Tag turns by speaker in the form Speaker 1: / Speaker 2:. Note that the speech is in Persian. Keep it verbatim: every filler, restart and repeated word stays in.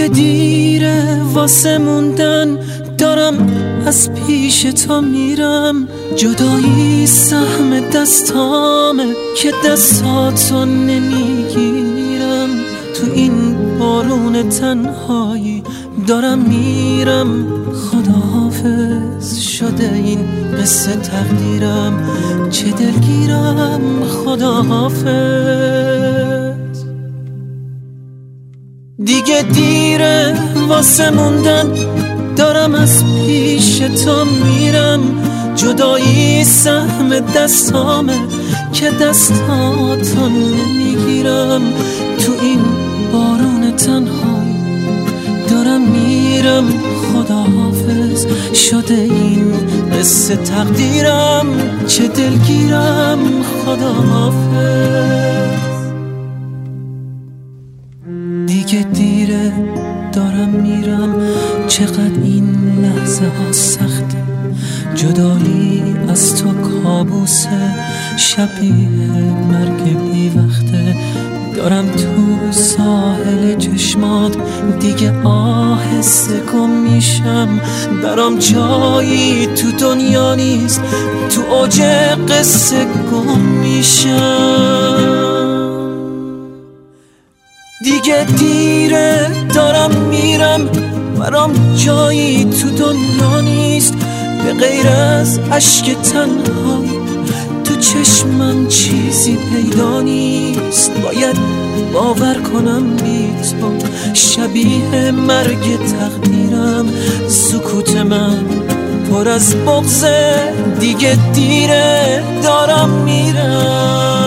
Speaker 1: دیگه دیره واسه موندن، دارم از پیش تو میرم. جدایی سهم دستامه که دستاتو نمیگیرم. تو این بارون تنهایی دارم میرم. خداحافظ شده این قصه تقدیرم، چه دلگیرم. خداحافظ. دیگه دیره واسه موندن، دارم از پیش تو میرم. جدایی سهم دستامه که دستاتو نمیگیرم. تو این بارون تنهایی دارم میرم. خداحافظ شده این قصه تقدیرم، چه دلگیرم. خداحافظ. دیگه دیره دارم میرم. چقدر این لحظه ها سخته، جدایی از تو کابوسه، شبیه مرگ بی وقته. دارم تو ساحل چشمات دیگه آهسته گم میشم. برام جایی تو دنیا نیست، تو اوج قصه گم میشم. دیگه دیره دارم میرم، برام جایی تو دنیا نیست به غیر از اشک تنهایی. تو چشمم چیزی پیدا نیست، باید باور کنم بی تو شبیه مرگ تقدیرم. سکوت من پر از بغضه، دیگه دیره دارم میرم.